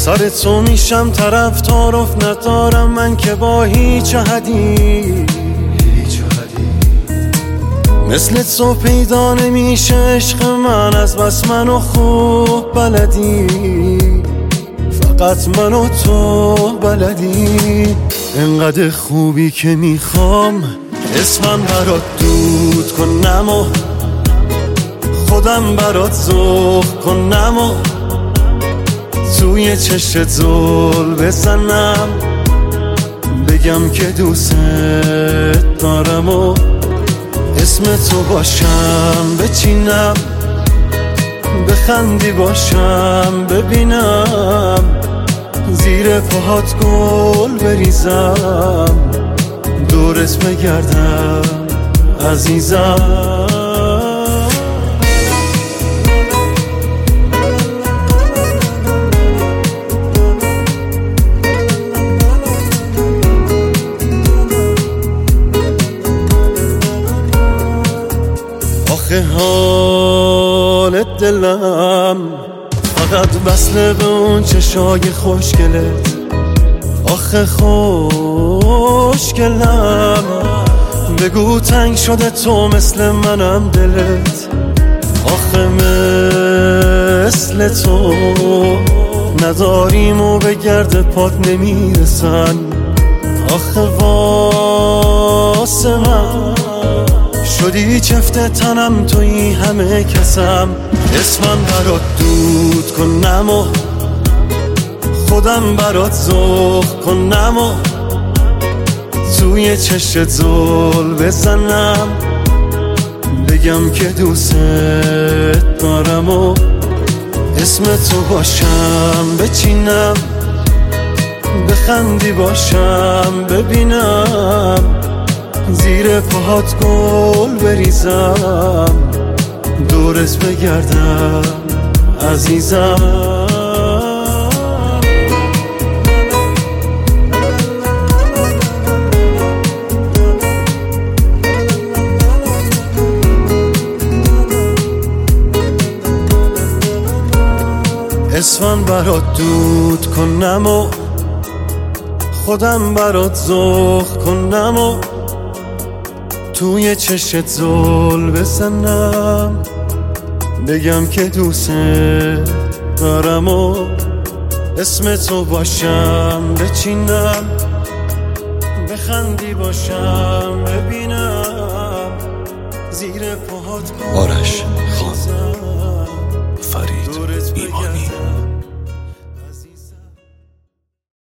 سر تو میشم طرفدار ندارم من که با هیچ حدی مثل تو پیدا نمیشه عشق من از بس منو خوب بلدی فقط من و تو بلدی انقدر خوبی که میخوام اسمم برات دود کنم و خودم برات ذوق کنم و توی چشت زل بزنم بگم که دوست دارم و اسم تو باشم بچینم بخندی باشم ببینم زیر پاهات گل بریزم دورت بگردم عزیزم آخه حال دلم فقط وصله به اون چشای خوشگلت آخه خوشگلم بگو تنگ شده تو مثل منم دلت آخه مثل تو نداریم و به گرد پات نمیرسن آخه واسه من شدی چفت تنم توی همه کسم اسمم برات دود کنم و خودم برات ذوق کنم و توی چشت زل بزنم بگم که دوست دارم و اسم تو باشم بچینم بخندی باشم ببینم زیر پاهات گل بریزم دورت بگردم عزیزم اسمم برات دود کنم و خودم برات ذوق کنم و توی چشت زل بزنم بگم که دوست دارم و اسم تو باشم بچینم بخندی باشم ببینم زیر پاهات آرش خان فرید